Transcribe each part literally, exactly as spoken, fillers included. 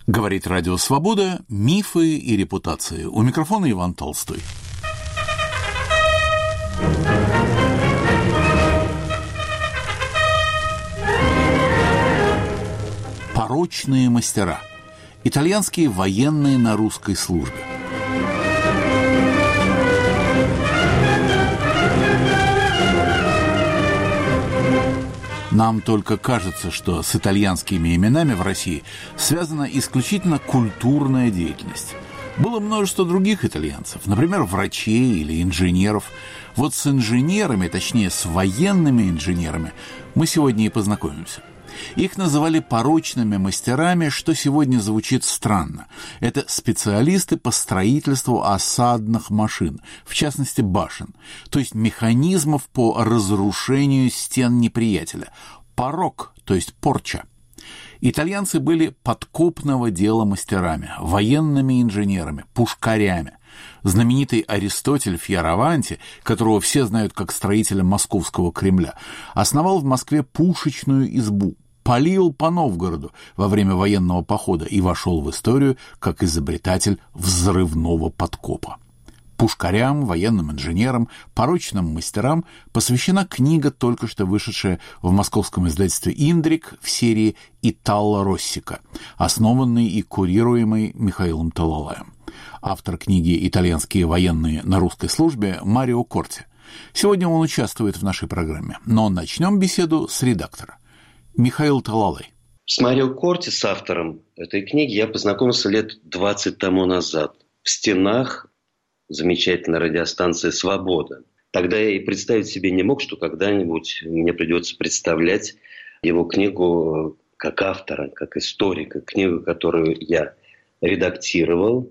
Говорит Радио Свобода. Мифы и репутации. У микрофона Иван Толстой. Порочные мастера. Итальянские военные на русской службе. Нам только кажется, что с итальянскими именами в России связана исключительно культурная деятельность. Было множество других итальянцев, например, врачей или инженеров. Вот с инженерами, точнее, с военными инженерами мы сегодня и познакомимся. Их называли порочными мастерами, что сегодня звучит странно. Это специалисты по строительству осадных машин, в частности башен, то есть механизмов по разрушению стен неприятеля. Порок, то есть порча. Итальянцы были подкупного дела мастерами, военными инженерами, пушкарями. Знаменитый Аристотель Фьораванти, которого все знают как строителя Московского Кремля, основал в Москве пушечную избу, палил по Новгороду во время военного похода и вошел в историю как изобретатель взрывного подкопа. Пушкарям, военным инженерам, порочным мастерам посвящена книга, только что вышедшая в московском издательстве «Индрик» в серии «Итало Россика», основанной и курируемой Михаилом Талалаем. Автор книги «Итальянские военные на русской службе» Марио Корти. Сегодня он участвует в нашей программе, но начнем беседу с редактора. Михаил Талалай. С Марио Корти, с автором этой книги, я познакомился лет двадцать тому назад в стенах замечательной радиостанции «Свобода». Тогда я и представить себе не мог, что когда-нибудь мне придется представлять его книгу как автора, как историка, книгу, которую я редактировал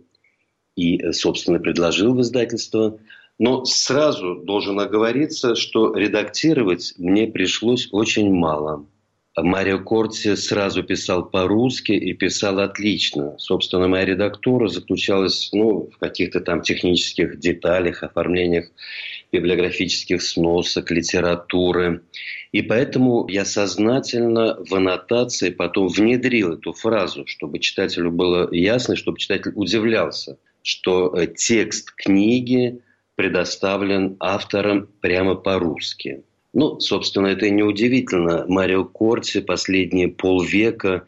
и, собственно, предложил в издательство. Но сразу должен оговориться, что редактировать мне пришлось очень мало. Марио Корти сразу писал по-русски и писал отлично. Собственно, моя редактура заключалась ну, в каких-то там технических деталях, оформлениях библиографических сносок, литературы. И поэтому я сознательно в аннотации потом внедрил эту фразу, чтобы читателю было ясно, чтобы читатель удивлялся, что текст книги предоставлен автором прямо по-русски. Ну, собственно, это и неудивительно. Марио Корти последние полвека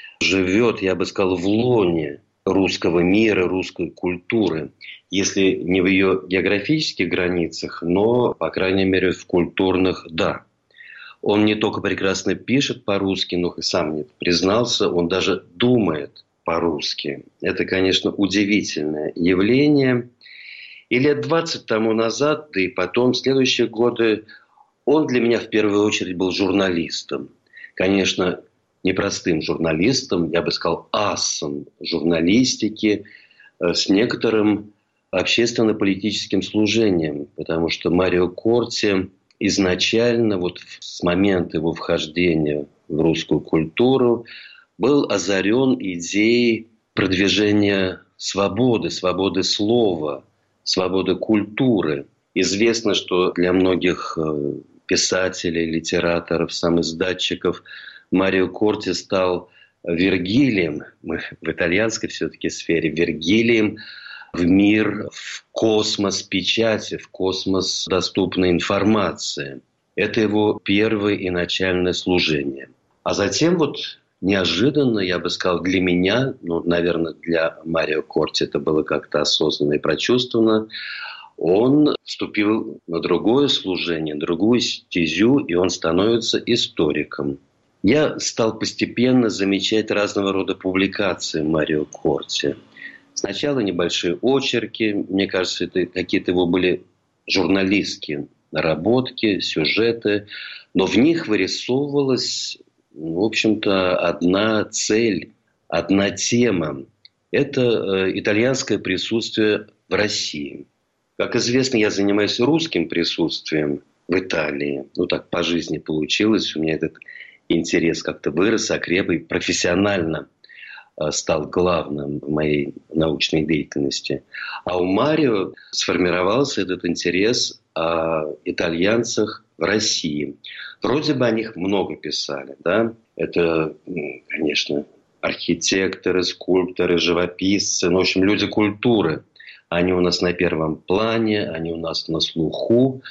живет, я бы сказал, в лоне русского мира, русской культуры. Если не в ее географических границах, но, по крайней мере, в культурных – да. Он не только прекрасно пишет по-русски, но и сам мне признался, он даже думает по-русски. Это, конечно, удивительное явление. И лет двадцать тому назад, да и потом, в следующие годы, он для меня в первую очередь был журналистом. Конечно, непростым журналистом, я бы сказал, асом журналистики с некоторым общественно-политическим служением. Потому что Марио Корти изначально, вот с момента его вхождения в русскую культуру, был озарен идеей продвижения свободы, свободы слова, свободы культуры. Известно, что для многих писателей, литераторов, самоиздатчиков Марио Корти стал Вергилием, мы в итальянской все-таки сфере, Вергилием в мир, в космос печати, в космос доступной информации. Это его первое и начальное служение. А затем вот неожиданно, я бы сказал, для меня, ну, наверное, для Марио Корти это было как-то осознанно и прочувствовано, он вступил на другое служение, другую стезю, и он становится историком. Я стал постепенно замечать разного рода публикации Марио Корти. Сначала небольшие очерки, мне кажется, это какие-то его были журналистские наработки, сюжеты, но в них вырисовывалась, в общем-то, одна цель, одна тема. Это итальянское присутствие в России. Как известно, я занимаюсь русским присутствием в Италии. Ну, так по жизни получилось. У меня этот интерес как-то вырос, окреп и профессионально стал главным в моей научной деятельности. А у Марио сформировался этот интерес о итальянцах в России. Вроде бы о них много писали, да? Это, конечно, архитекторы, скульпторы, живописцы, ну, в общем, люди культуры. Они у нас на первом плане, они у нас на слуху.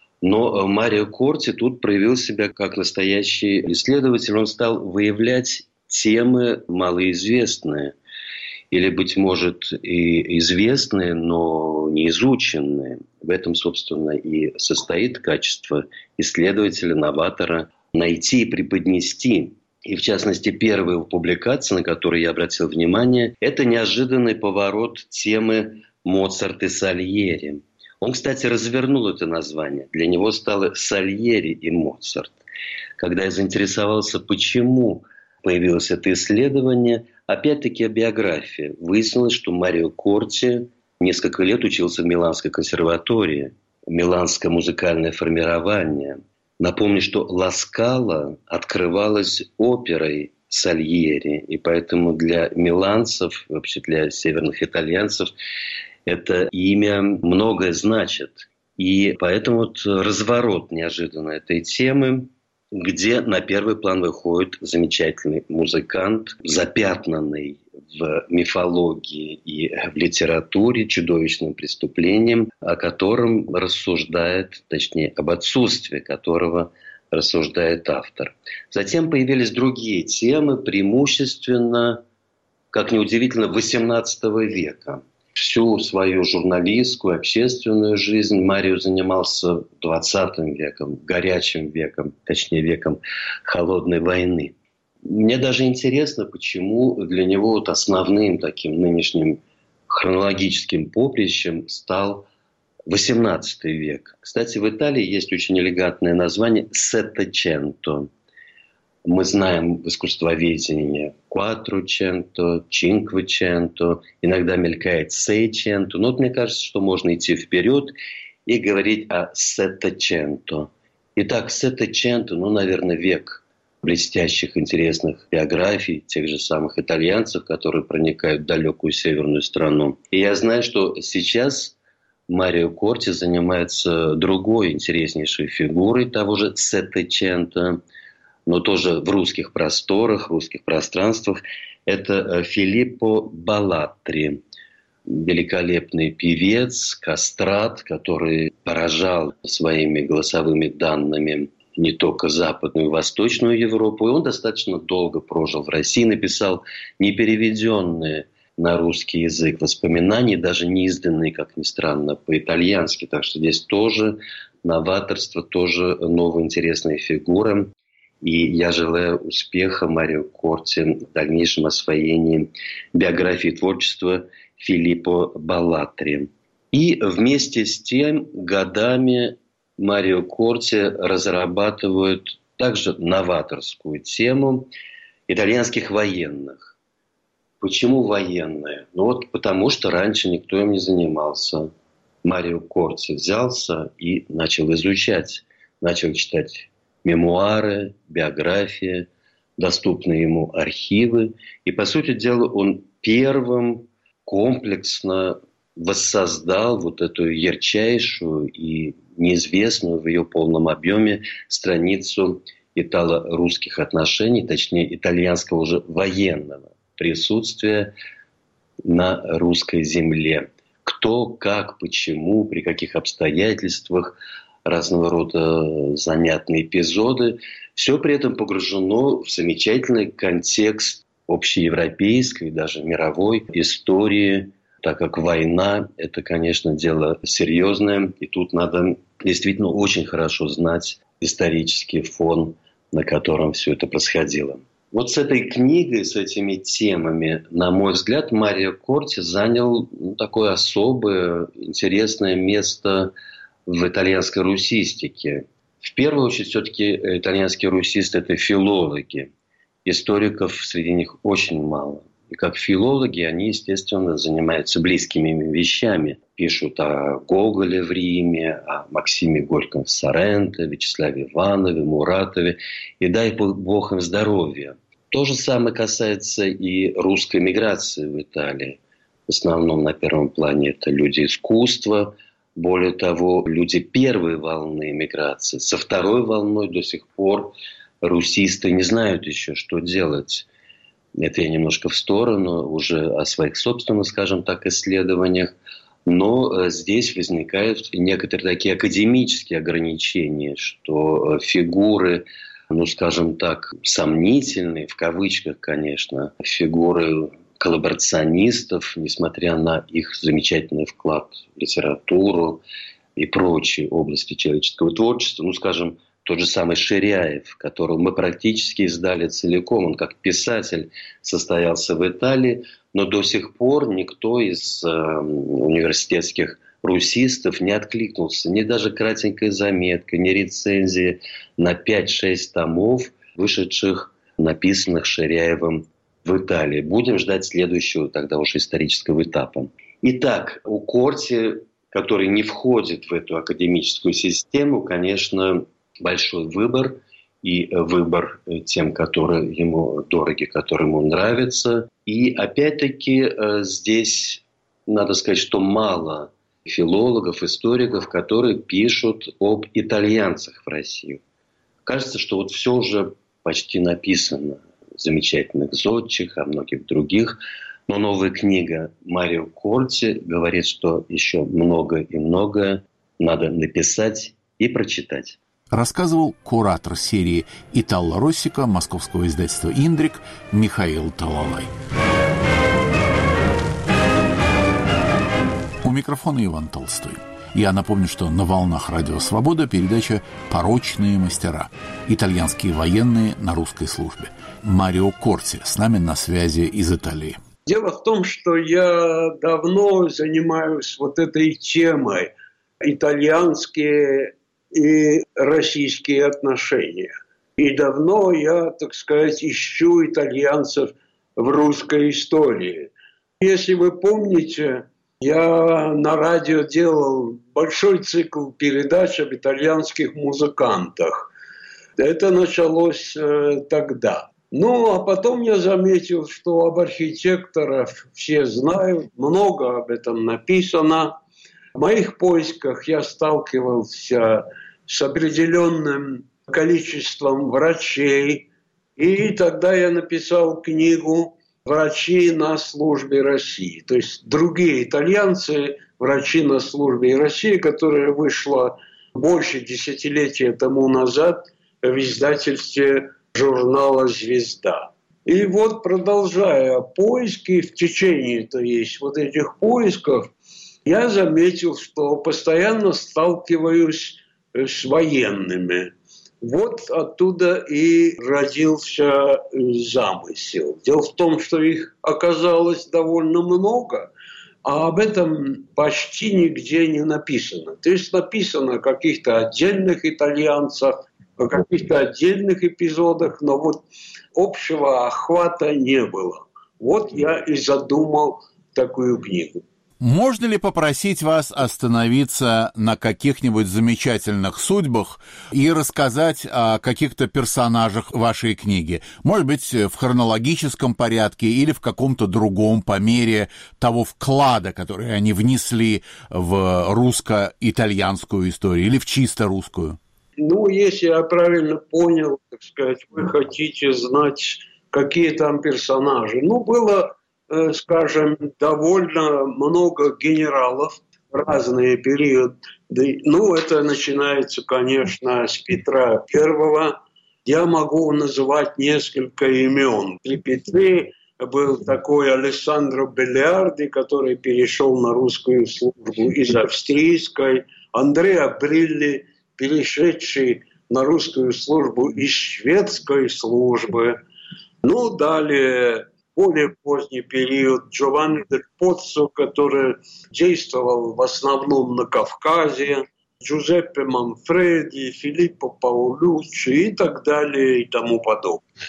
Но Марио Корти тут проявил себя как настоящий исследователь. Он стал выявлять темы малоизвестные или, быть может, и известные, но не изученные. В этом, собственно, и состоит качество исследователя, новатора – найти и преподнести. И, в частности, первая его публикация, на которую я обратил внимание, это неожиданный поворот темы Моцарт и Сальери. Он, кстати, развернул это название. Для него стало Сальери и Моцарт. Когда я заинтересовался, почему появилось это исследование, опять-таки о биографии. Выяснилось, что Марио Корти несколько лет учился в Миланской консерватории. Миланское музыкальное формирование. Напомню, что «Ла Скала» открывалась оперой Сальери. И поэтому для миланцев, вообще для северных итальянцев, это имя многое значит. И поэтому вот разворот неожиданно этой темы, где на первый план выходит замечательный музыкант, запятнанный в мифологии и в литературе чудовищным преступлением, о котором рассуждает, точнее, об отсутствии которого рассуждает автор. Затем появились другие темы, преимущественно, как неудивительно, восемнадцатого века. Всю свою журналистскую, общественную жизнь Марио занимался двадцатым веком, горячим веком, точнее веком холодной войны. Мне даже интересно, почему для него вот основным таким нынешним хронологическим поприщем стал восемнадцатый век. Кстати, в Италии есть очень элегантное название «Сеттеченто». Мы знаем в искусствоведении «Кватрученто», «Чинквеченто», иногда мелькает «Сейченто». Но вот мне кажется, что можно идти вперед и говорить о «Сеттеченто». Итак, «Сеттеченто», ну, наверное, век блестящих, интересных биографий тех же самых итальянцев, которые проникают в далекую северную страну. И я знаю, что сейчас Марио Корти занимается другой интереснейшей фигурой того же «Сеттеченто», но тоже в русских просторах, в русских пространствах. Это Филиппо Баллатри, великолепный певец, кастрат, который поражал своими голосовыми данными не только Западную и Восточную Европу. И он достаточно долго прожил в России, написал непереведенные на русский язык воспоминания, даже не изданные, как ни странно, по-итальянски. Так что здесь тоже новаторство, тоже новая интересная фигура. И я желаю успеха Марио Корти в дальнейшем освоении биографии и творчества Филиппо Баллатри. И вместе с тем годами Марио Корти разрабатывает также новаторскую тему итальянских военных. Почему военные? Ну вот потому, что раньше никто им не занимался. Марио Корти взялся и начал изучать, начал читать мемуары, биографии, доступные ему архивы. И, по сути дела, он первым комплексно воссоздал вот эту ярчайшую и неизвестную в ее полном объеме страницу итало-русских отношений, точнее, итальянского уже военного присутствия на русской земле. Кто, как, почему, при каких обстоятельствах, разного рода занятные эпизоды. Все при этом погружено в замечательный контекст общеевропейской, даже мировой истории, так как война – это, конечно, дело серьезное, и тут надо действительно очень хорошо знать исторический фон, на котором все это происходило. Вот с этой книгой, с этими темами, на мой взгляд, Марио Корти занял ну, такое особое, интересное место в итальянской русистике. В первую очередь, все-таки итальянские русисты – это филологи. Историков среди них очень мало. И как филологи они, естественно, занимаются близкими им вещами. Пишут о Гоголе в Риме, о Максиме Горьком в Соренто, Вячеславе Иванове, Муратове. И дай бог им здоровья. То же самое касается и русской миграции в Италии. В основном на первом плане это люди искусства. Более того, люди первой волны миграции. Со второй волной до сих пор русисты не знают еще, что делать. Это я немножко в сторону, уже о своих собственных, скажем так, исследованиях. Но здесь возникают некоторые такие академические ограничения, что фигуры, ну, скажем так, сомнительные, в кавычках, конечно, фигуры коллаборационистов, несмотря на их замечательный вклад в литературу и прочие области человеческого творчества, ну, скажем, тот же самый Ширяев, которого мы практически издали целиком, он как писатель состоялся в Италии, но до сих пор никто из э, университетских русистов не откликнулся, ни даже кратенькой заметкой, ни рецензии на пять-шесть томов, вышедших, написанных Ширяевым в Италии. Будем ждать следующего тогда уже исторического этапа. Итак, у Корти, который не входит в эту академическую систему, конечно, большой выбор, и выбор тем, которые ему дороги, которые ему нравятся. И опять-таки здесь надо сказать, что мало филологов, историков, которые пишут об итальянцах в России. Кажется, что вот все уже почти написано. Замечательных Зодчих, о многих других. Но новая книга Марио Корти говорит, что еще много и многое надо написать и прочитать. Рассказывал куратор серии «Итало Россика» московского издательства «Индрик» Михаил Талалай. У микрофона Иван Толстой. Я напомню, что на волнах Радио Свобода передача «Порочные мастера». Итальянские военные на русской службе. Марио Корти с нами на связи из Италии. Дело в том, что я давно занимаюсь вот этой темой итальянские и российские отношения. И давно я, так сказать, ищу итальянцев в русской истории. Если вы помните, я на радио делал большой цикл передач об итальянских музыкантах. Это началось э, тогда. Ну, а потом я заметил, что об архитекторах все знают, много об этом написано. В моих поисках я сталкивался с определенным количеством врачей, и тогда я написал книгу «Врачи на службе России». То есть другие итальянцы, врачи на службе России, которая вышла больше десятилетия тому назад в издательстве журнала «Звезда». И вот, продолжая поиски, в течение, то есть вот этих поисков, я заметил, что постоянно сталкиваюсь с военными. Вот оттуда и родился замысел. Дело в том, что их оказалось довольно много, а об этом почти нигде не написано. То есть написано о каких-то отдельных итальянцах, о каких-то отдельных эпизодах, но вот общего охвата не было. Вот я и задумал такую книгу. Можно ли попросить вас остановиться на каких-нибудь замечательных судьбах и рассказать о каких-то персонажах вашей книги? Может быть, в хронологическом порядке или в каком-то другом, по мере того вклада, который они внесли в русско-итальянскую историю или в чисто русскую? Ну, если я правильно понял, так сказать, вы хотите знать, какие там персонажи. Ну, было... скажем, довольно много генералов в разные периоды. Ну, это начинается, конечно, с Петра Первого. Я могу называть несколько имен. При Петре был такой Алессандро Беллиарди, который перешел на русскую службу из австрийской. Андреа Брилли, перешедший на русскую службу из шведской службы. Ну, далее... более поздний период Джованни дель Поццо, который действовал в основном на Кавказе, Джузеппе Манфреди, Филиппо Паолюччи и так далее и тому подобное.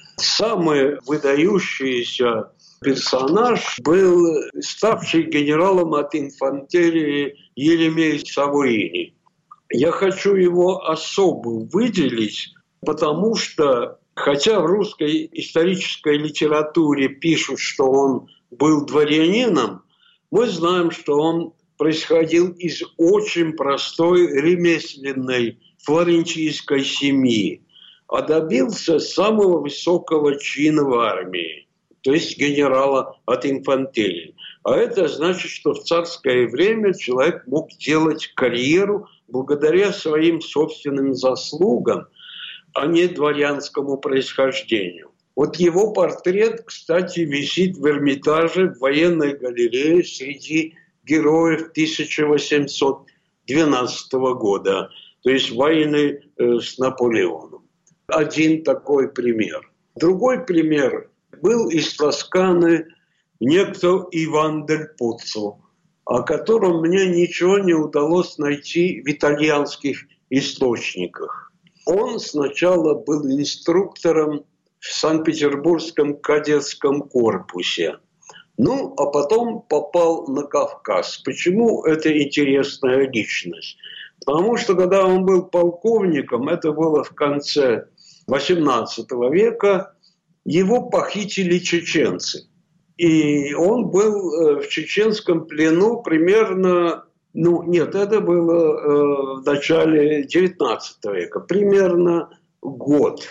Самый выдающийся персонаж был ставший генералом от инфантерии Еремей Савуини. Я хочу его особо выделить, потому что хотя в русской исторической литературе пишут, что он был дворянином, мы знаем, что он происходил из очень простой ремесленной флорентийской семьи, а добился самого высокого чина в армии. то есть генерала от инфантерии. А это значит, что в царское время человек мог делать карьеру благодаря своим собственным заслугам, а не дворянскому происхождению. Вот его портрет, кстати, висит в Эрмитаже в военной галерее среди героев тысяча восемьсот двенадцатого года, то есть войны с Наполеоном. Один такой пример. Другой пример был из Тосканы некто Иван дель Поццо, о котором мне ничего не удалось найти в итальянских источниках. Он сначала был инструктором в Санкт-Петербургском кадетском корпусе, ну, а потом попал на Кавказ. Почему это интересная личность? Потому что, когда он был полковником, это было в конце восемнадцатого века, его похитили чеченцы. И он был в чеченском плену примерно, ну нет, это было в начале девятнадцатого века, примерно год.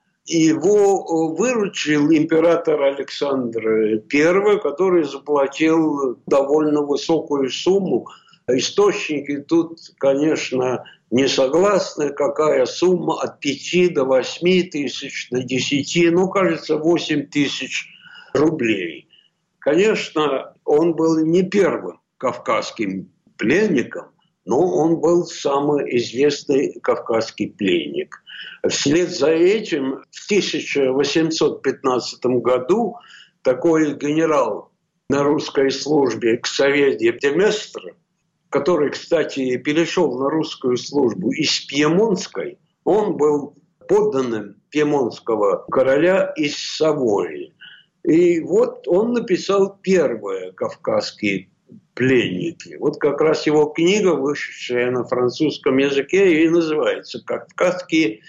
Его выручил император Александр Первый, который заплатил довольно высокую сумму. Источники тут, конечно, не согласны, какая сумма от пяти до восьми тысяч, до десяти, ну, кажется, восемь тысяч рублей. Конечно, он был не первым кавказским пленником, но он был самый известный кавказский пленник. Вслед за этим в тысяча восемьсот пятнадцатом году такой генерал на русской службе Ксавье де Местр, который, кстати, перешел на русскую службу из Пьемонтской, он был подданным пьемонтского короля из Савойи. И вот он написал первые кавказские пленники. Вот как раз его книга, вышедшая на французском языке, и называется «Кавказские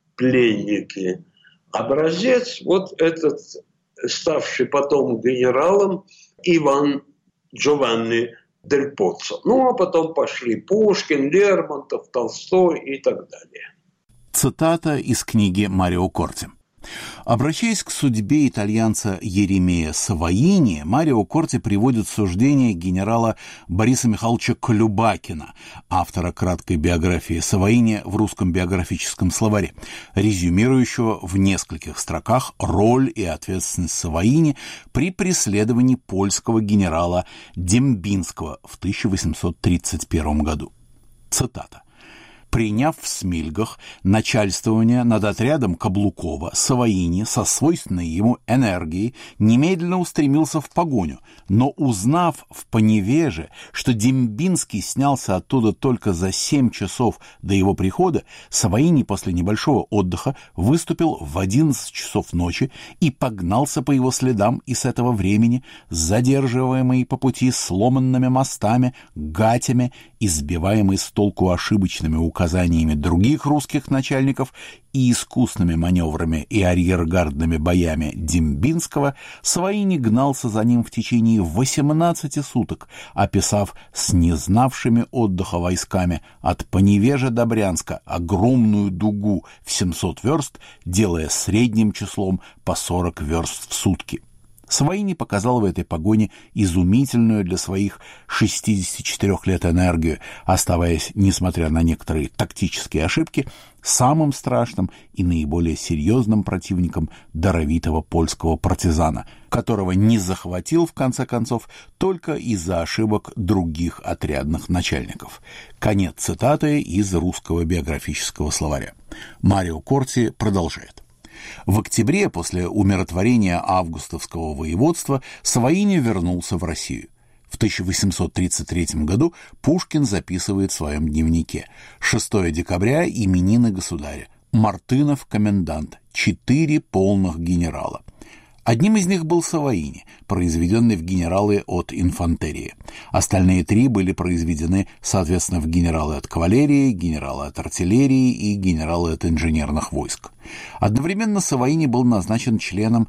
пленники». Образец вот этот, ставший потом генералом, Иван Джованни дель Поццо. Ну, а потом пошли Пушкин, Лермонтов, Толстой и так далее. Цитата из книги Марио Корти. Обращаясь к судьбе итальянца Еремея Савоини, Марио Корти приводит суждение генерала Бориса Михайловича Колюбакина, автора краткой биографии Савоини в русском биографическом словаре, резюмирующего в нескольких строках роль и ответственность Савоини при преследовании польского генерала Дембинского в тысяча восемьсот тридцать первом году. Цитата. Приняв в Смильгах начальствование над отрядом Каблукова, Савоини со свойственной ему энергией немедленно устремился в погоню, но узнав в Поневеже, что Дембинский снялся оттуда только за семь часов до его прихода, Савоини после небольшого отдыха выступил в одиннадцать часов ночи и погнался по его следам, и с этого времени, задерживаемый по пути сломанными мостами, гатями, избиваемый с толку ошибочными указаниями, указаниями других русских начальников и искусными маневрами и арьергардными боями Дембинского, Савоини гнался за ним в течение восемнадцати суток, описав с незнавшими отдыха войсками от Поневежа до Брянска огромную дугу в семьсот верст, делая средним числом по сорок верст в сутки. Савоини показал в этой погоне изумительную для своих шестидесяти четырёх лет энергию, оставаясь, несмотря на некоторые тактические ошибки, самым страшным и наиболее серьезным противником даровитого польского партизана, которого не захватил, в конце концов, только из-за ошибок других отрядных начальников. Конец цитаты из русского биографического словаря. Марио Корти продолжает. В октябре, после умиротворения августовского воеводства, Савоини вернулся в Россию. В тысяча восемьсот тридцать третьем году Пушкин записывает в своем дневнике: шестого декабря именины государя, Мартынов комендант, четыре полных генерала. Одним из них был Савоини, произведенный в генералы от инфантерии. Остальные три были произведены, соответственно, в генералы от кавалерии, генералы от артиллерии и генералы от инженерных войск. Одновременно Савоини был назначен членом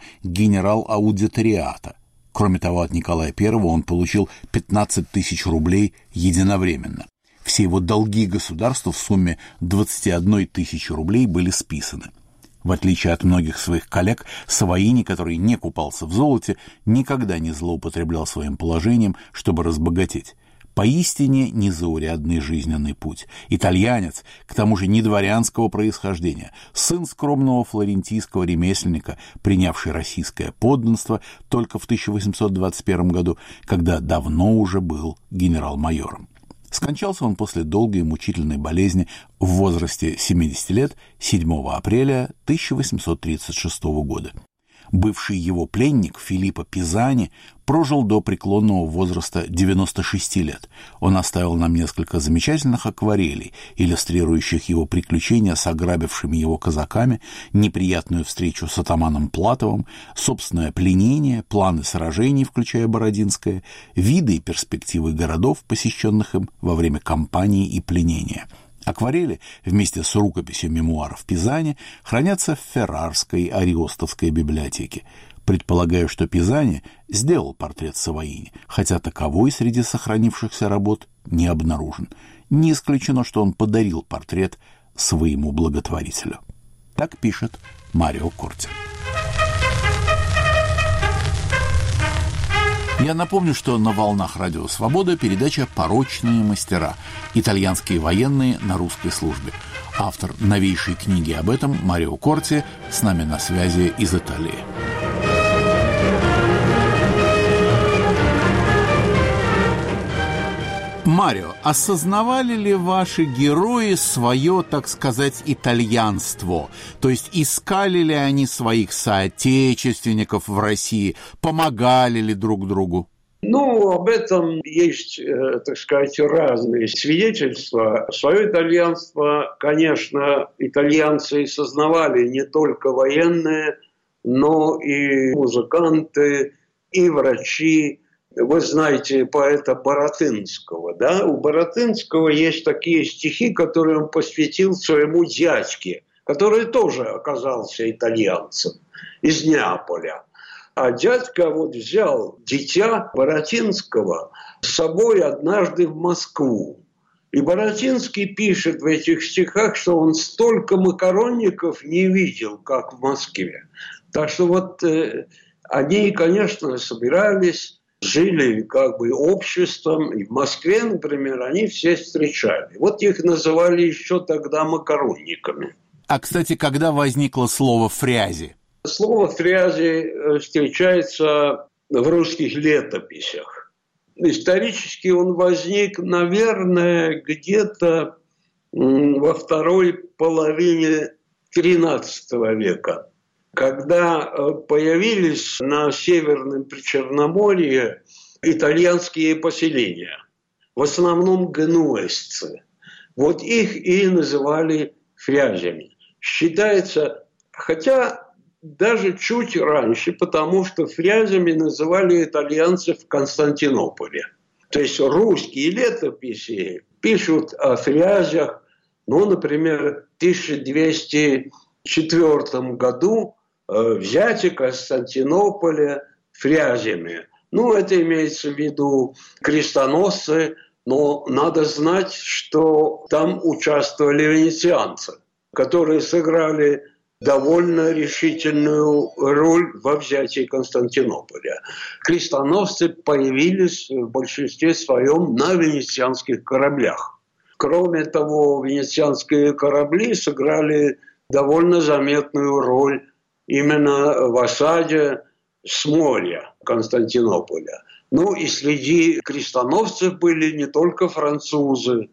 генерал-аудиториата. Кроме того, от Николая Первого он получил пятнадцать тысяч рублей единовременно. Все его долги государству в сумме двадцать одна тысяча рублей были списаны. В отличие от многих своих коллег, Саваини, который не купался в золоте, никогда не злоупотреблял своим положением, чтобы разбогатеть. Поистине незаурядный жизненный путь. Итальянец, к тому же не дворянского происхождения, сын скромного флорентийского ремесленника, принявший российское подданство только в тысяча восемьсот двадцать первом году, когда давно уже был генерал-майором. Скончался он после долгой и мучительной болезни в возрасте семидесяти лет седьмого апреля тысяча восемьсот тридцать шестого года. Бывший его пленник Филиппо Пизани прожил до преклонного возраста девяноста шести лет. Он оставил нам несколько замечательных акварелей, иллюстрирующих его приключения с ограбившими его казаками, неприятную встречу с атаманом Платовым, собственное пленение, планы сражений, включая Бородинское, виды и перспективы городов, посещенных им во время кампании и пленения. Акварели вместе с рукописью мемуаров Пизани хранятся в Феррарской Ариостовской библиотеке. Предполагаю, что Пизани сделал портрет Саваини, хотя таковой среди сохранившихся работ не обнаружен. Не исключено, что он подарил портрет своему благотворителю. Так пишет Марио Корти. Я напомню, что на волнах Радио Свобода передача «Порочные мастера. Итальянские военные на русской службе». Автор новейшей книги об этом Марио Корти с нами на связи из Италии. Марио, осознавали ли ваши герои свое, так сказать, итальянство? То есть искали ли они своих соотечественников в России, помогали ли друг другу? Ну, об этом есть, так сказать, разные свидетельства. Свое итальянство, конечно, итальянцы сознавали не только военные, но и музыканты, и врачи. Вы знаете поэта Баратынского, да? У Баратынского есть такие стихи, которые он посвятил своему дядьке, который тоже оказался итальянцем из Неаполя. А дядька вот взял дитя Баратынского с собой однажды в Москву. И Баратынский пишет в этих стихах, что он столько макаронников не видел, как в Москве. Так что вот э, они, конечно, собирались, жили как бы обществом. И в Москве, например, они все встречали. Вот их называли еще тогда макаронниками. А, кстати, когда возникло слово «фрязи»? Слово «фрязи» встречается в русских летописях. Исторически он возник, наверное, где-то во второй половине тринадцатого века, когда появились на Северном Причерноморье итальянские поселения, в основном генуэзцы. Вот их и называли фрязями. Считается, хотя даже чуть раньше, потому что фрязями называли итальянцев в Константинополе. То есть русские летописи пишут о фрязях, ну, например, в тысяча двести четвёртом году взятие Константинополя фрязями. Ну, это имеется в виду крестоносцы, но надо знать, что там участвовали венецианцы, которые сыграли довольно решительную роль во взятии Константинополя. Крестоносцы появились в большинстве своем на венецианских кораблях. Кроме того, венецианские корабли сыграли довольно заметную роль именно в осаде с моря Константинополя. Ну и среди крестоносцев были не только французы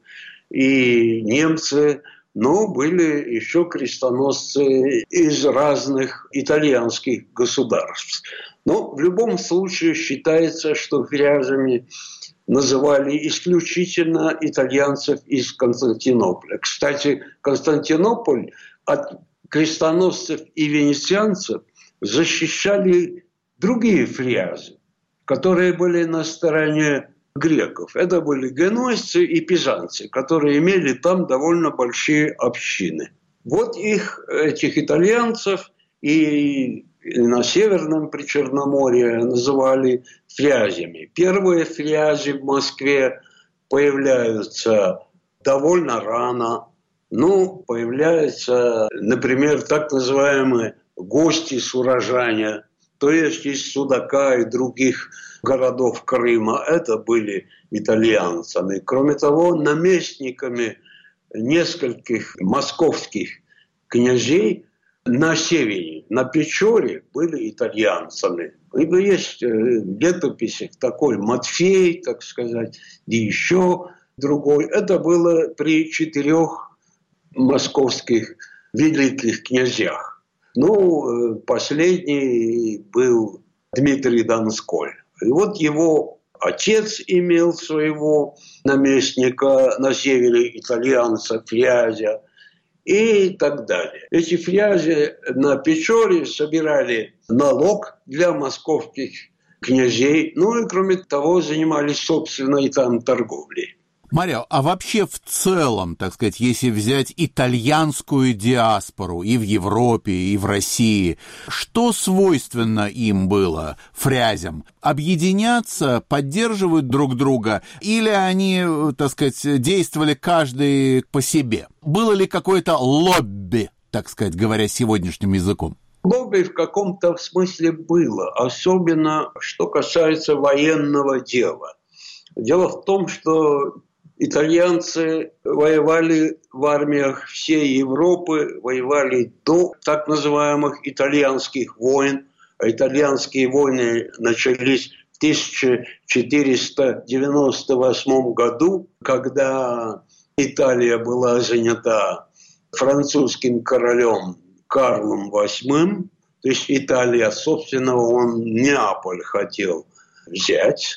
и немцы, но были еще крестоносцы из разных итальянских государств. Но в любом случае считается, что фрязями называли исключительно итальянцев из Константинополя. Кстати, Константинополь от крестоносцев и венецианцев защищали другие фрязы, которые были на стороне греков. Это были генуэзцы и пизанцы, которые имели там довольно большие общины. Вот их, этих итальянцев, и на Северном Причерноморье называли фрязями. Первые фрязи в Москве появляются довольно рано, Ну, появляются, например, так называемые гости с урожания, то есть из Судака и других городов Крыма. Это были итальянцами. Кроме того, наместниками нескольких московских князей на севере, на Печоре, были итальянцами. Ибо есть в летописях такой Матфей, так сказать, и еще другой. Это было при четырех московских великих князьях. Ну, последний был Дмитрий Донской. И вот его отец имел своего наместника на севере, итальянца, Фрязя, и так далее. Эти фрязи на Печоре собирали налог для московских князей, ну и, кроме того, занимались, собственно, и там торговлей. Марио, а вообще в целом, так сказать, если взять итальянскую диаспору и в Европе, и в России, что свойственно им было, фрязям? Объединяться, поддерживать друг друга, или они, так сказать, действовали каждый по себе? Было ли какое-то лобби, так сказать, говоря сегодняшним языком? Лобби в каком-то смысле было, особенно что касается военного дела. Дело в том, что итальянцы воевали в армиях всей Европы, воевали до так называемых итальянских войн. А итальянские войны начались в тысяча четыреста девяносто восьмом году, когда Италия была занята французским королем Карлом восьмым. То есть Италия, собственно, он Неаполь хотел взять.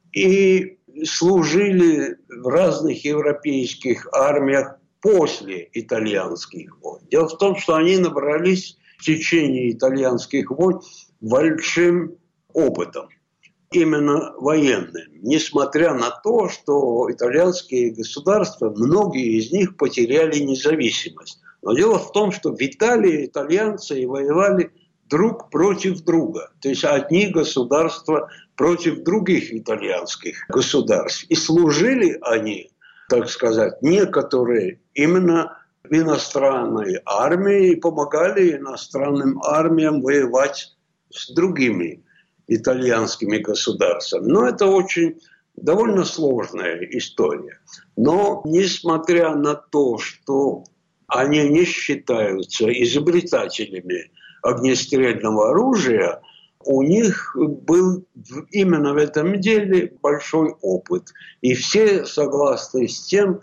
И служили в разных европейских армиях после итальянских войн. Дело в том, что они набрались в течение итальянских войн большим опытом, именно военным, несмотря на то, что итальянские государства, многие из них потеряли независимость. Но дело в том, что в Италии итальянцы воевали друг против друга. То есть одни государства против других итальянских государств. И служили они, так сказать, некоторые именно иностранной армии и помогали иностранным армиям воевать с другими итальянскими государствами. Но это очень довольно сложная история. Но несмотря на то, что они не считаются изобретателями огнестрельного оружия, у них был именно в этом деле большой опыт. И все согласны с тем,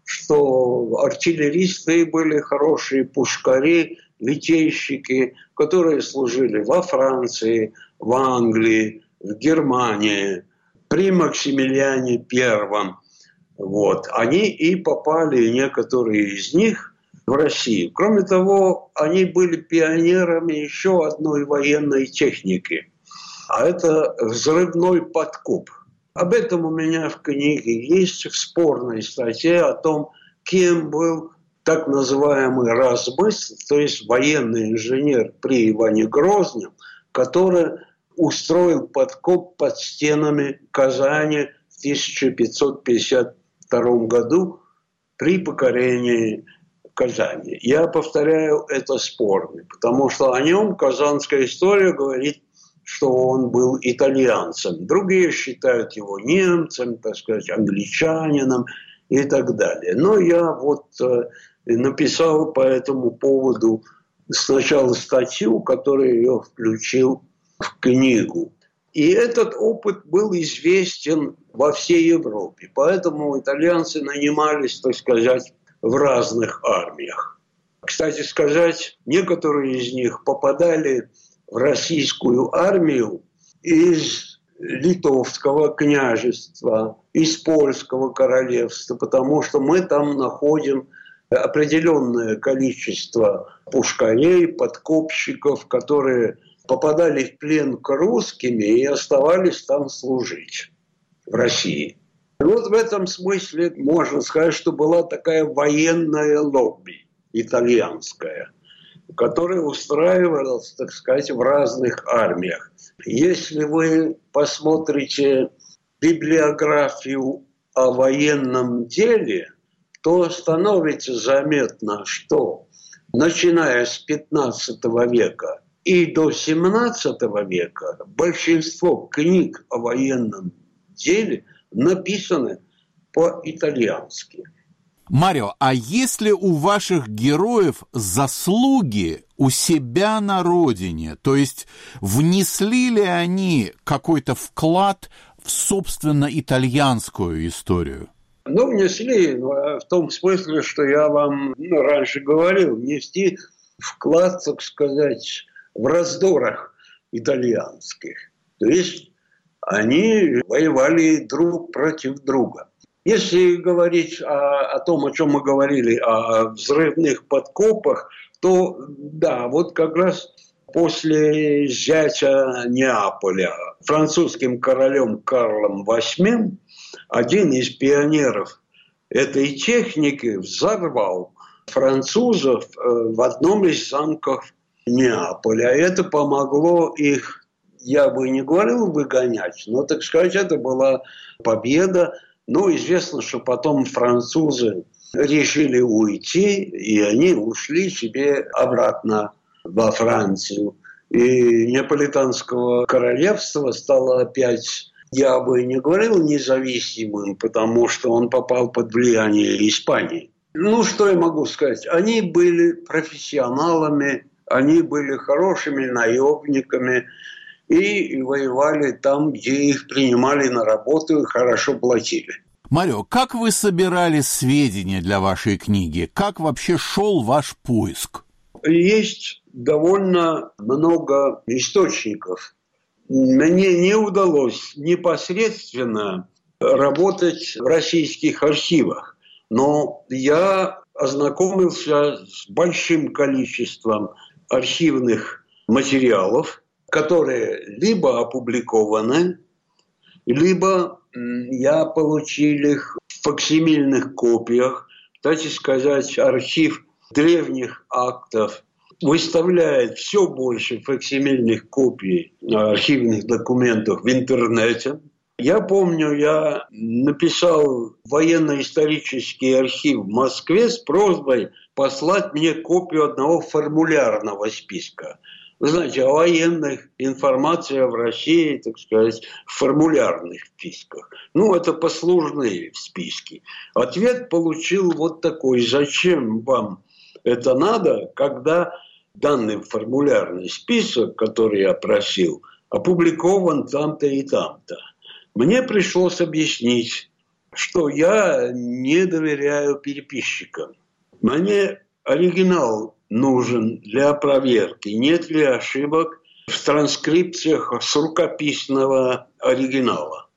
что артиллеристы были хорошие пушкари, литейщики, которые служили во Франции, в Англии, в Германии, при Максимилиане Первом. Вот. Они и попали, некоторые из них, в Россию. Кроме того, они были пионерами еще одной военной техники, а это взрывной подкоп. Об этом у меня в книге есть в спорной статье о том, кем был так называемый Размысл, то есть военный инженер при Иване Грозном, который устроил подкоп под стенами Казани в тысяча пятьсот пятьдесят втором году при покорении Казани. Я повторяю, это спорно, потому что о нем казанская история говорит, что он был итальянцем. Другие считают его немцем, так сказать, англичанином и так далее. Но я вот э, написал по этому поводу сначала статью, которую я включил в книгу. И этот опыт был известен во всей Европе. Поэтому итальянцы нанимались, так сказать, в разных армиях. Кстати сказать, некоторые из них попадали в российскую армию из Литовского княжества, из Польского королевства, потому что мы там находим определенное количество пушкарей, подкопщиков, которые попадали в плен к русским и оставались там служить в России. Вот в этом смысле можно сказать, что была такая военная лобби итальянская, которая устраивалась, так сказать, в разных армиях. Если вы посмотрите библиографию о военном деле, то становится заметно, что начиная с пятнадцатого века и до семнадцатого века большинство книг о военном деле написаны по-итальянски. Марио, а есть ли у ваших героев заслуги у себя на родине? То есть внесли ли они какой-то вклад в, собственно, итальянскую историю? Ну, внесли, но в том смысле, что я вам ну, раньше говорил, внести вклад, так сказать, в раздорах итальянских. То есть они воевали друг против друга. Если говорить о, о том, о чем мы говорили, о взрывных подкопах, то да, вот как раз после взятия Неаполя французским королем Карлом восьмым один из пионеров этой техники взорвал французов в одном из замков Неаполя. Это помогло их, я бы не говорил выгонять, но, так сказать, это была победа. Ну, известно, что потом французы решили уйти, и они ушли себе обратно во Францию. И Неаполитанского королевства стало опять, я бы не говорил независимым, потому что он попал под влияние Испании. Ну, что я могу сказать? Они были профессионалами, они были хорошими наемниками, и воевали там, где их принимали на работу и хорошо платили. Марио, как вы собирали сведения для вашей книги? Как вообще шел ваш поиск? Есть довольно много источников. Мне не удалось непосредственно работать в российских архивах, но я ознакомился с большим количеством архивных материалов, которые либо опубликованы, либо я получил их в факсимильных копиях. Кстати сказать, архив древних актов выставляет все больше факсимильных копий архивных документов в интернете. Я помню, я написал в военно-исторический архив в Москве с просьбой послать мне копию одного формулярного списка. Вы знаете, о военных информация в России, так сказать, в формулярных списках. Ну, это послужные списки. Ответ получил вот такой: зачем вам это надо, когда данный формулярный список, который я просил, опубликован там-то и там-то. Мне пришлось объяснить, что я не доверяю переписчикам. Мне оригинал нужен для проверки, нет ли ошибок в транскрипциях с рукописного оригинала.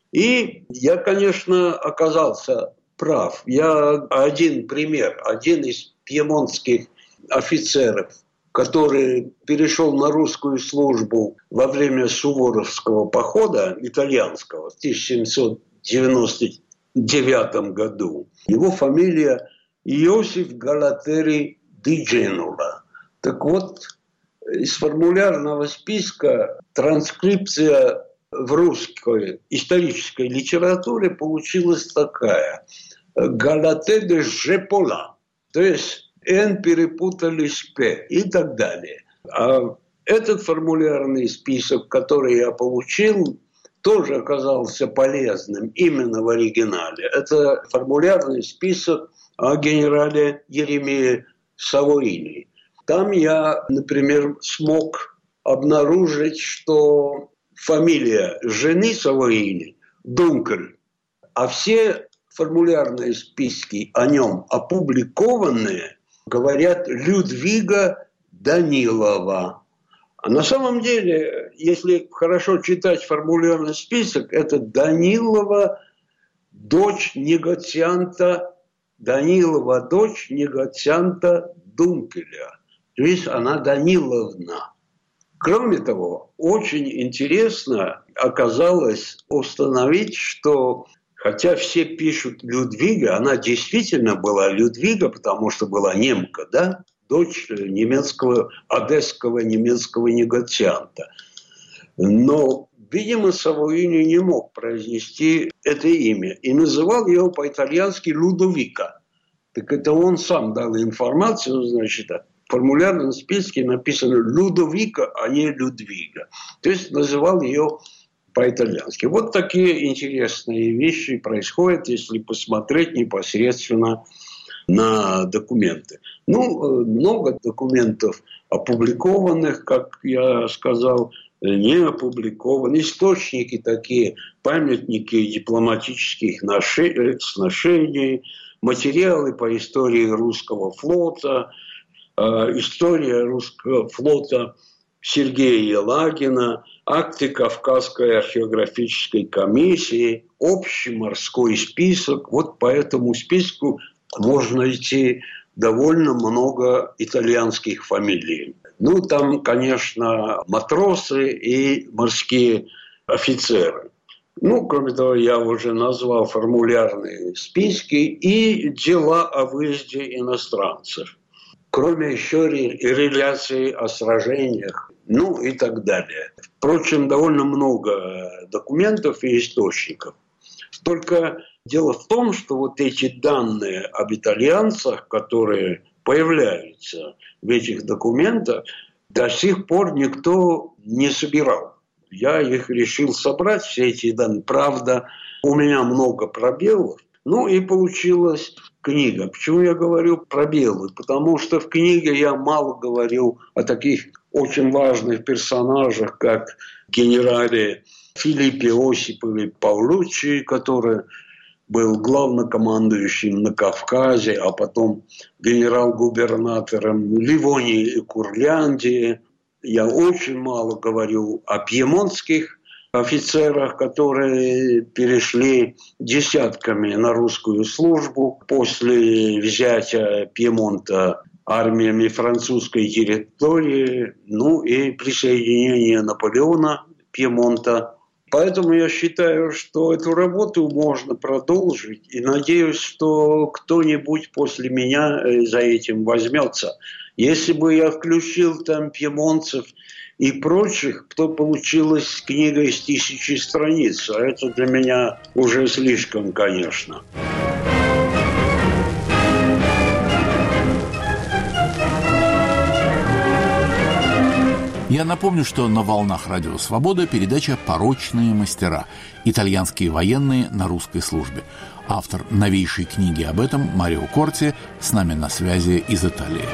И я, конечно, оказался прав. Я один пример, один из пьемонтских офицеров, который перешел на русскую службу во время Суворовского похода итальянского в тысяча семьсот девяносто девятом году. Его фамилия Иосиф Галатери ди Дженула. Так вот, из формулярного списка транскрипция в русской исторической литературе получилась такая: Галате де Жепола. То есть Н перепутали с П и так далее. А этот формулярный список, который я получил, тоже оказался полезным именно в оригинале. Это формулярный список о генерале Еремее Савоини. Там я, например, смог обнаружить, что фамилия жены Савоини Дункель, а все формулярные списки о нем опубликованные говорят Людвига Данилова. А на самом деле, если хорошо читать формулярный список, это Данилова, дочь негацианта, Данилова, дочь негацианта Дункеля. То есть она Даниловна. Кроме того, очень интересно оказалось установить, что хотя все пишут Людвига, она действительно была Людвига, потому что была немка, да? Дочь немецкого, одесского немецкого негацианта. Но, видимо, Савоини не мог произнести это имя и называл его по-итальянски Людовика. Так это он сам дал информацию, значит, в формулярном списке написано «Людовика», а не «Людвига». То есть называл ее по-итальянски. Вот такие интересные вещи происходят, если посмотреть непосредственно на документы. Ну, много документов опубликованных, как я сказал, не опубликованы. Источники такие, памятники дипломатических сношений, материалы по истории русского флота, история русского флота Сергея Елагина, акты Кавказской археографической комиссии, общий морской список. Вот по этому списку можно найти довольно много итальянских фамилий. Ну, там, конечно, матросы и морские офицеры. Ну, кроме того, я уже назвал формулярные списки и дела о выезде иностранцев. Кроме еще реляций о сражениях, ну и так далее. Впрочем, довольно много документов и источников. Только дело в том, что вот эти данные об итальянцах, которые появляются в этих документах, до сих пор никто не собирал. Я их решил собрать, все эти данные. Правда, у меня много пробелов. Ну и получилась книга. Почему я говорю пробелы? Потому что в книге я мало говорил о таких очень важных персонажах, как генерале Филиппе Осипове Паулуччи, который был главнокомандующим на Кавказе, а потом генерал-губернатором Ливонии и Курляндии. Я очень мало говорю о пьемонтских офицерах, которые перешли десятками на русскую службу после взятия Пьемонта армиями французской территории, ну и присоединения Наполеона Пьемонта. Поэтому я считаю, что эту работу можно продолжить, и надеюсь, что кто-нибудь после меня за этим возьмется. Если бы я включил там пьемонцев и прочих, то получилась книга из тысячи страниц, а это для меня уже слишком, конечно. Я напомню, что на волнах Радио Свобода передача «Порочные мастера. Итальянские военные на русской службе». Автор новейшей книги об этом Марио Корти с нами на связи из Италии.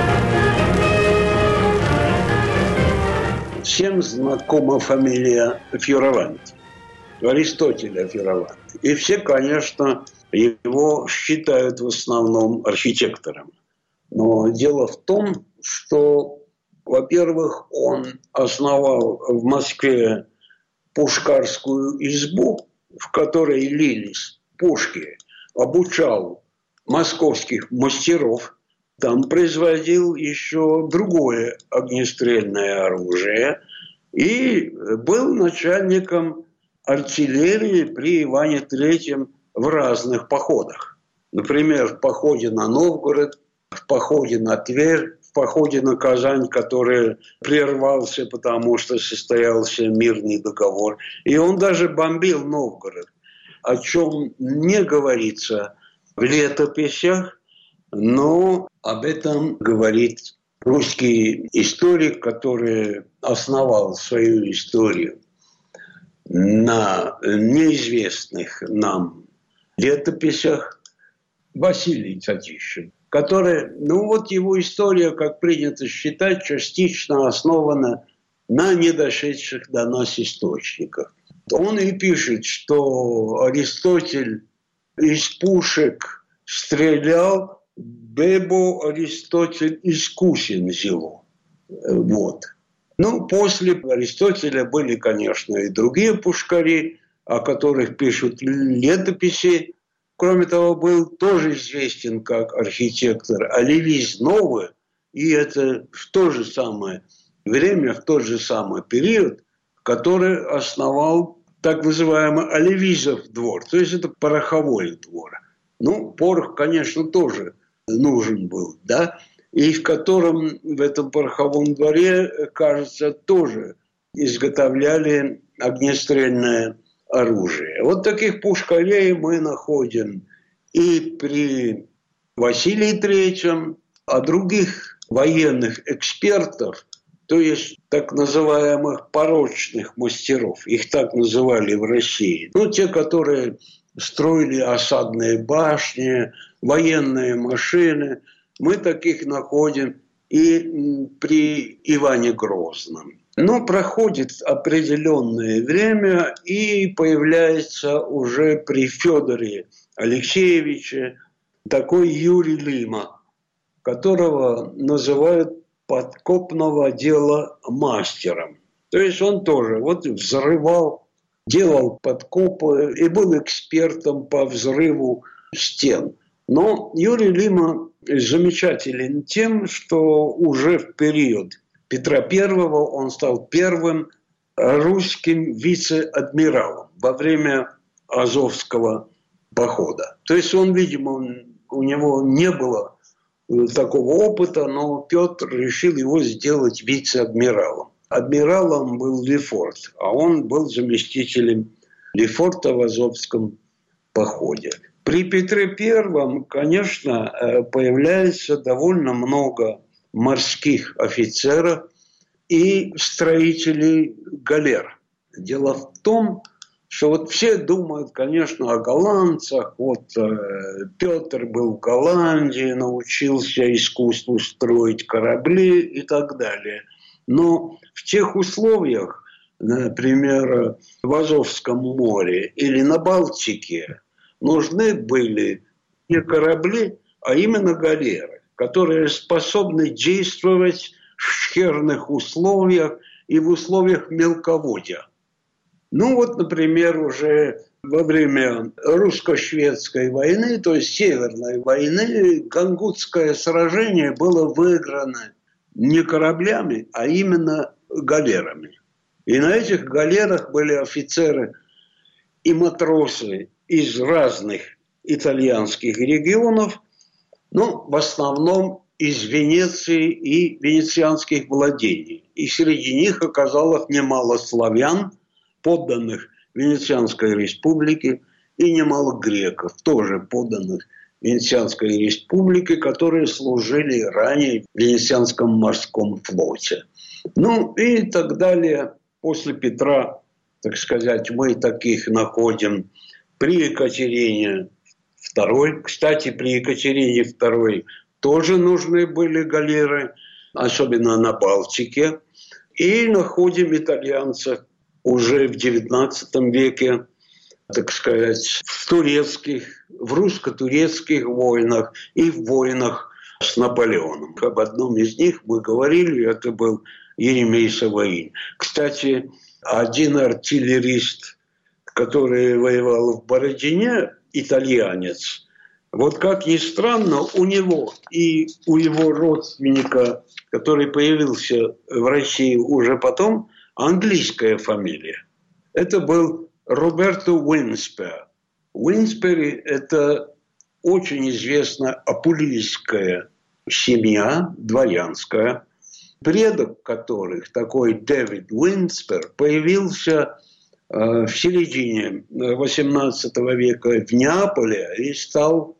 Всем знакома фамилия Фьораванти, Аристотеля Фьораванти. И все, конечно, его считают в основном архитектором. Но дело в том, что, во-первых, он основал в Москве пушкарскую избу, в которой лились пушки, обучал московских мастеров. Там производил еще другое огнестрельное оружие и был начальником артиллерии при Иване Третьем в разных походах. Например, в походе на Новгород, в походе на Тверь, в походе на Казань, который прервался, потому что состоялся мирный договор. И он даже бомбил Новгород, о чем не говорится в летописях, но об этом говорит русский историк, который основал свою историю на неизвестных нам летописях, Василий Татищев, который, ну вот его история, как принято считать, частично основана на недошедших до нас источниках. Он и пишет, что Аристотель из пушек стрелял, бебо Аристотель искусен зело. Вот. Ну, после Аристотеля были, конечно, и другие пушкари, о которых пишут летописи. Кроме того, был тоже известен как архитектор Оливиз Новый, и это в то же самое время, в тот же самый период, который основал так называемый Оливизов двор, то есть это пороховой двор. Ну, порох, конечно, тоже нужен был, да, и в котором в этом пороховом дворе, кажется, тоже изготовляли огнестрельное оружие. Вот таких пушкарей мы находим и при Василии Третьем, а других военных экспертов, то есть так называемых порочных мастеров, их так называли в России, ну, те, которые строили осадные башни, военные машины, мы таких находим и при Иване Грозном. Но проходит определенное время и появляется уже при Федоре Алексеевиче такой Юрий Лима, которого называют подкопного дела мастером. То есть он тоже вот взрывал, делал подкопы и был экспертом по взрыву стен. Но Юрий Лима замечателен тем, что уже в период Петра Первого он стал первым русским вице-адмиралом во время Азовского похода. То есть он, видимо, у него не было такого опыта, но Петр решил его сделать вице-адмиралом. Адмиралом был Лефорт, а он был заместителем Лефорта в Азовском походе. При Петре Первом, конечно, появляется довольно много морских офицеров и строителей галер. Дело в том, что вот все думают, конечно, о голландцах. Вот э, Петр был в Голландии, научился искусству строить корабли и так далее. Но в тех условиях, например, в Азовском море или на Балтике, нужны были не корабли, а именно галеры, которые способны действовать в шхерных условиях и в условиях мелководья. Ну вот, например, уже во время русско-шведской войны, то есть Северной войны, Гангутское сражение было выиграно не кораблями, а именно галерами. И на этих галерах были офицеры и матросы из разных итальянских регионов, ну, в основном из Венеции и венецианских владений. И среди них оказалось немало славян, подданных Венецианской республике, и немало греков, тоже подданных Венецианской республике, которые служили ранее в Венецианском морском флоте. Ну и так далее. После Петра, так сказать, мы таких находим при Екатерине Второй. Кстати, при Екатерине Второй тоже нужны были галеры, особенно на Балтике. И находим итальянцев уже в девятнадцатом веке, так сказать, в турецких, в русско-турецких войнах и в войнах с Наполеоном. Об одном из них мы говорили, это был Еремей Саваин. Кстати, один артиллерист, который воевал в Бородине, итальянец, вот как ни странно, у него и у его родственника, который появился в России уже потом, английская фамилия. Это был Роберто Уинспер. Уинспери – это очень известная апулийская семья, дворянская, предок которых, такой Дэвид Уинспер, появился э, в середине восемнадцатого века в Неаполе и стал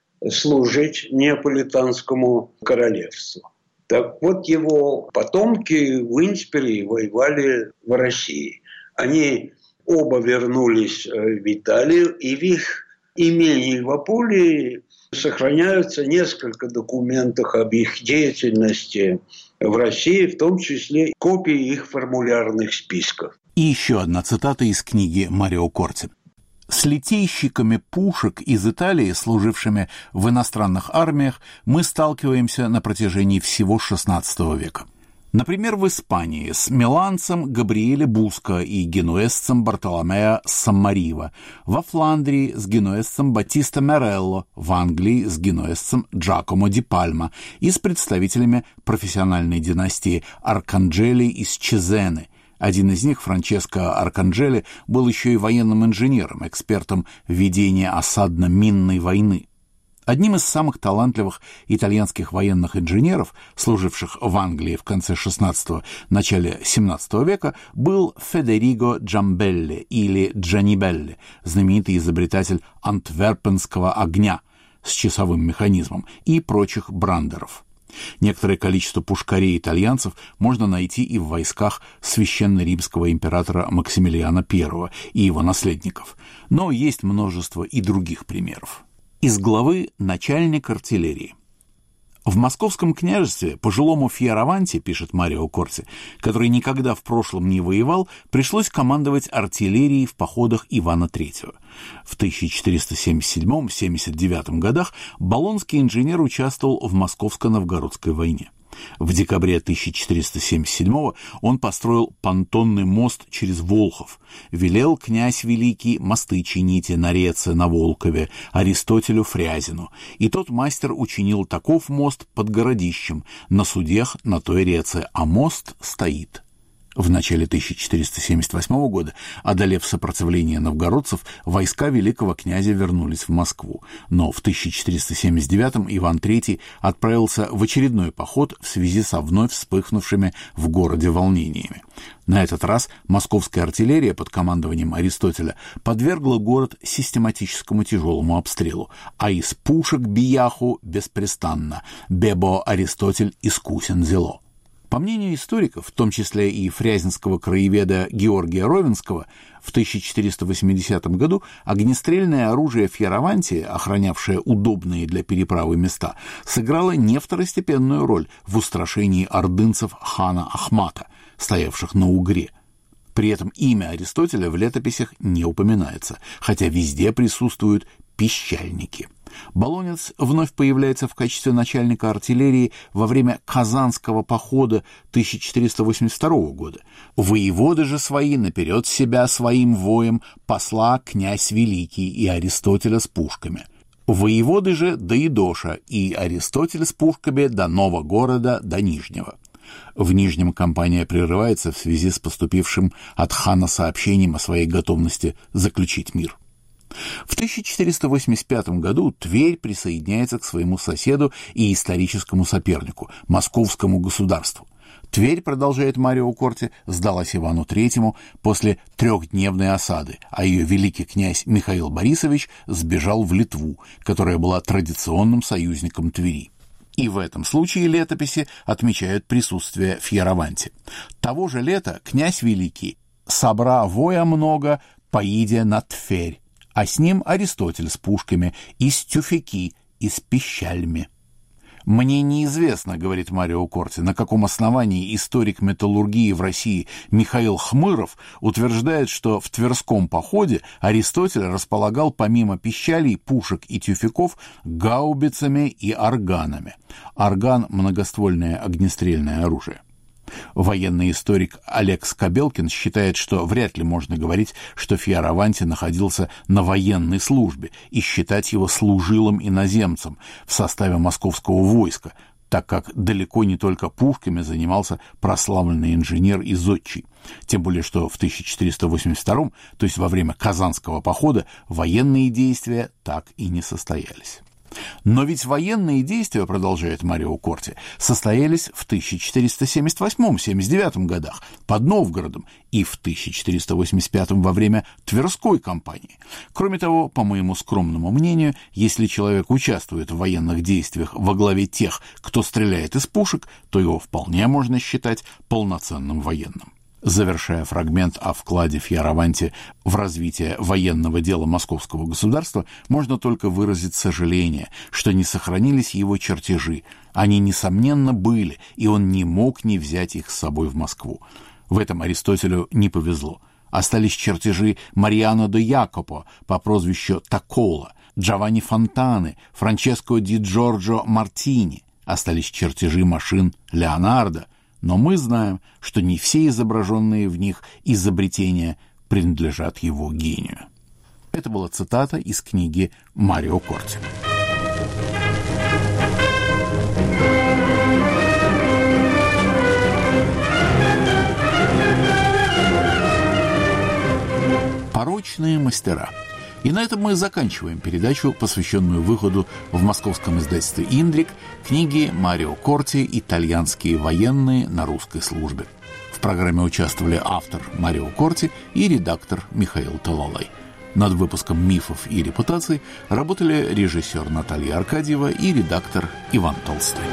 служить Неаполитанскому королевству. Так вот, его потомки Уинспери воевали в России. Они оба вернулись в Италию, и в их имении в Апулии сохраняются несколько документов об их деятельности в России, в том числе копии их формулярных списков. И еще одна цитата из книги Марио Корти. С литейщиками пушек из Италии, служившими в иностранных армиях, мы сталкиваемся на протяжении всего шестнадцатого века. Например, в Испании с миланцем Габриэле Буско и генуэзцем Бартоломео Саммарива, во Фландрии с генуэзцем Батиста Мерелло, в Англии с генуэзцем Джакомо ди Пальма и с представителями профессиональной династии Арканджели из Чезены. Один из них, Франческо Арканджели, был еще и военным инженером, экспертом ведения осадно-минной войны. Одним из самых талантливых итальянских военных инженеров, служивших в Англии в конце шестнадцатого – начале семнадцатого века, был Федериго Джамбелли или Джанибелли, знаменитый изобретатель антверпенского огня, с часовым механизмом и прочих брандеров. Некоторое количество пушкарей-итальянцев можно найти и в войсках священно-римского императора Максимилиана Первого и его наследников, но есть множество и других примеров. Из главы «Начальник артиллерии». В Московском княжестве пожилому Фьяраванте, пишет Марио Корти, который никогда в прошлом не воевал, пришлось командовать артиллерией в походах Ивана Третьего. В тысяча четыреста семьдесят седьмом — семьдесят девятом годах болонский инженер участвовал в Московско-Новгородской войне. В декабре тысяча четыреста семьдесят седьмого он построил понтонный мост через Волхов. Велел князь Великий мосты чините на Реце, на Волкове, Аристотелю Фрязину. И тот мастер учинил таков мост под городищем, на судех на той Реце, а мост стоит. В начале тысяча четыреста семьдесят восьмого года, одолев сопротивление новгородцев, войска великого князя вернулись в Москву. Но в тысяча четыреста семьдесят девятом Иван Третий отправился в очередной поход в связи со вновь вспыхнувшими в городе волнениями. На этот раз московская артиллерия под командованием Аристотеля подвергла город систематическому тяжелому обстрелу, а из пушек бияху беспрестанно «Бебо Аристотель искусен зело». По мнению историков, в том числе и фрязинского краеведа Георгия Ровенского, в тысяча четыреста восьмидесятом году огнестрельное оружие Фьяраванти, охранявшее удобные для переправы места, сыграло не второстепенную роль в устрашении ордынцев хана Ахмата, стоявших на Угре. При этом имя Аристотеля в летописях не упоминается, хотя везде присутствуют пищальники. Болонец вновь появляется в качестве начальника артиллерии во время Казанского похода тысяча четыреста восемьдесят второго года. Воеводы же свои наперед себя своим воем посла князь Великий и Аристотеля с пушками. Воеводы же до Идоша и Аристотель с пушками до Нового города, до Нижнего. В Нижнем кампания прерывается в связи с поступившим от хана сообщением о своей готовности заключить мир. В тысяча четыреста восемьдесят пятом году Тверь присоединяется к своему соседу и историческому сопернику – Московскому государству. Тверь, продолжает Марио Корти, сдалась Ивану Третьему после трехдневной осады, а ее великий князь Михаил Борисович сбежал в Литву, которая была традиционным союзником Твери. И в этом случае летописи отмечают присутствие Фьяраванти. Того же лета князь Великий «собра воя много, поиде на Тверь», а с ним Аристотель с пушками, и с тюфяки, и с пищальми. «Мне неизвестно, — говорит Марио Корти, — на каком основании историк металлургии в России Михаил Хмыров утверждает, что в Тверском походе Аристотель располагал помимо пищалей, пушек и тюфяков гаубицами и органами». Орган — многоствольное огнестрельное оружие. Военный историк Олег Скобелкин считает, что вряд ли можно говорить, что Фьяраванти находился на военной службе и считать его служилым иноземцем в составе московского войска, так как далеко не только пушками занимался прославленный инженер и зодчий. Тем более, что в тысяча четыреста восемьдесят втором, то есть во время Казанского похода, военные действия так и не состоялись. Но ведь военные действия, продолжает Марио Корти, состоялись в тысяча четыреста семьдесят восьмом — семьдесят девятом годах под Новгородом и в тысяча четыреста восемьдесят пятом во время Тверской кампании. Кроме того, по моему скромному мнению, если человек участвует в военных действиях во главе тех, кто стреляет из пушек, то его вполне можно считать полноценным военным. Завершая фрагмент о вкладе Фьяраванти в развитие военного дела московского государства, можно только выразить сожаление, что не сохранились его чертежи. Они, несомненно, были, и он не мог не взять их с собой в Москву. В этом Аристотелю не повезло. Остались чертежи Мариано де Якопо по прозвищу Такола, Джованни Фонтаны, Франческо ди Джорджо Мартини. Остались чертежи машин Леонардо. Но мы знаем, что не все изображенные в них изобретения принадлежат его гению. Это была цитата из книги Марио Корти. Порочные мастера. И на этом мы заканчиваем передачу, посвященную выходу в московском издательстве «Индрик» книги Марио Корти «Итальянские военные на русской службе». В программе участвовали автор Марио Корти и редактор Михаил Талалай. Над выпуском «Мифов и репутаций» работали режиссер Наталья Аркадьева и редактор Иван Толстой.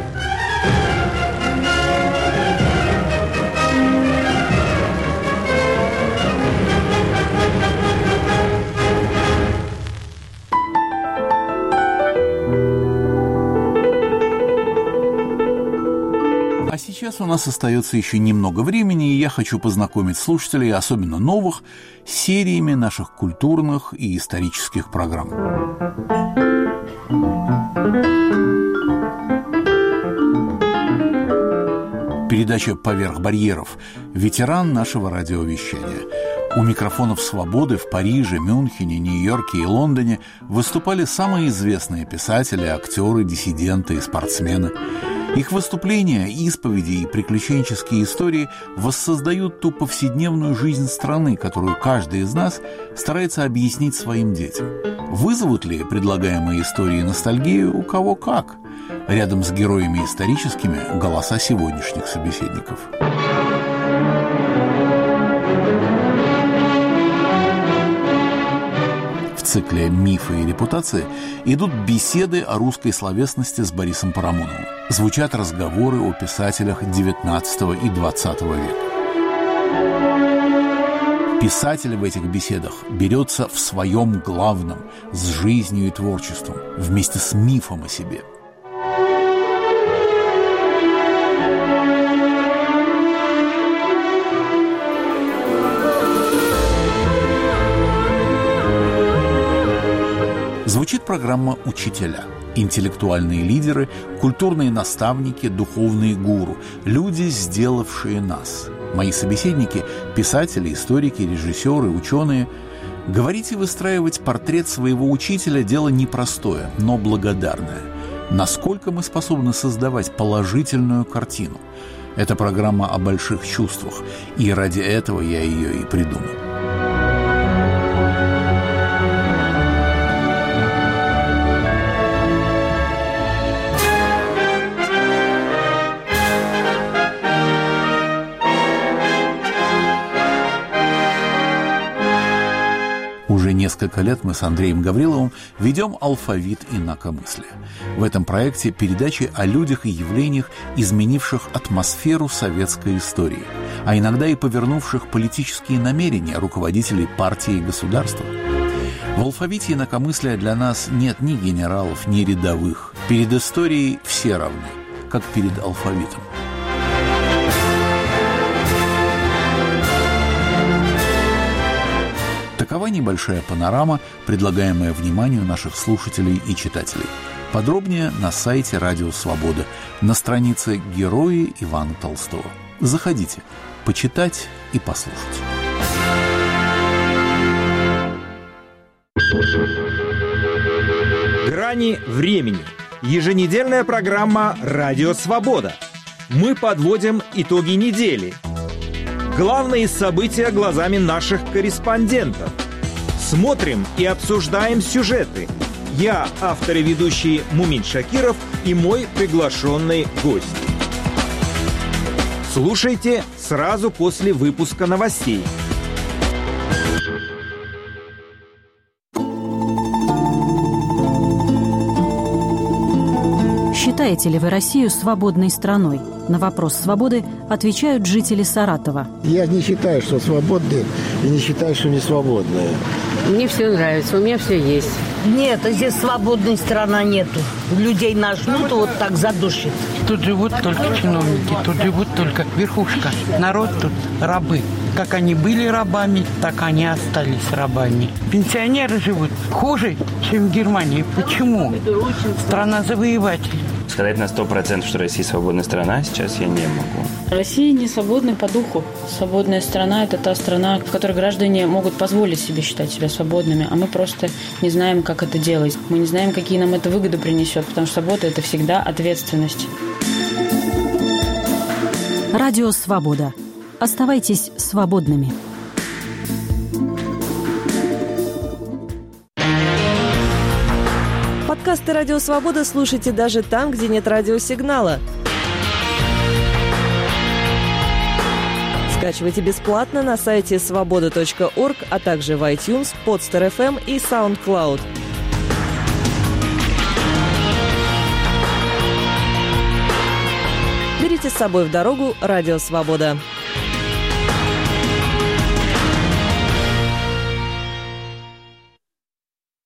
А сейчас у нас остается еще немного времени, и я хочу познакомить слушателей, особенно новых, с сериями наших культурных и исторических программ. Передача «Поверх барьеров» – ветеран нашего радиовещания. У микрофонов «Свободы» в Париже, Мюнхене, Нью-Йорке и Лондоне выступали самые известные писатели, актеры, диссиденты и спортсмены. Их выступления, исповеди и приключенческие истории воссоздают ту повседневную жизнь страны, которую каждый из нас старается объяснить своим детям. Вызовут ли предлагаемые истории ностальгию у кого как? Рядом с героями историческими – голоса сегодняшних собеседников. В цикле «Мифы и репутации» идут беседы о русской словесности с Борисом Парамоновым. Звучат разговоры о писателях девятнадцатого и двадцатого века. Писатель в этих беседах берется в своем главном – с жизнью и творчеством, вместе с мифом о себе. Звучит программа «Учителя». Интеллектуальные лидеры, культурные наставники, духовные гуру, люди, сделавшие нас. Мои собеседники – писатели, историки, режиссеры, ученые. Говорить и выстраивать портрет своего учителя – дело непростое, но благодарное. Насколько мы способны создавать положительную картину? Это программа о больших чувствах, и ради этого я ее и придумал. Уже несколько лет мы с Андреем Гавриловым ведем «Алфавит инакомыслия». В этом проекте передачи о людях и явлениях, изменивших атмосферу советской истории, а иногда и повернувших политические намерения руководителей партии и государства. В «Алфавите инакомыслия» для нас нет ни генералов, ни рядовых. Перед историей все равны, как перед алфавитом. Такова небольшая панорама, предлагаемая вниманию наших слушателей и читателей. Подробнее на сайте «Радио Свобода», на странице «Герои Ивана Толстого». Заходите, почитать и послушать. Грани времени. Еженедельная программа «Радио Свобода». Мы подводим итоги недели. Главные события глазами наших корреспондентов. Смотрим и обсуждаем сюжеты. Я, автор и ведущий Мумин Шакиров, и мой приглашенный гость. Слушайте сразу после выпуска новостей. Считаете ли вы Россию свободной страной? На вопрос «Свободы» отвечают жители Саратова. Я не считаю, что свободные, и не считаю, что не свободные. Мне все нравится, у меня все есть. Нет, здесь свободной страны нету. Людей нажмут, вот так задушит. Тут живут только чиновники, тут живут только верхушка. Народ тут рабы. Как они были рабами, так они остались рабами. Пенсионеры живут хуже, чем в Германии. Почему? Страна завоевателей. Сказать на сто процентов, что Россия свободная страна, сейчас я не могу. Россия не свободна по духу. Свободная страна – это та страна, в которой граждане могут позволить себе считать себя свободными, а мы просто не знаем, как это делать. Мы не знаем, какие нам это выгоды принесет, потому что свобода – это всегда ответственность. Радио «Свобода». Оставайтесь свободными. Подкасты «Радио Свобода» слушайте даже там, где нет радиосигнала. Скачивайте бесплатно на сайте свобода точка орг, а также в iTunes, Podster эф эм и SoundCloud. Берите с собой в дорогу «Радио Свобода».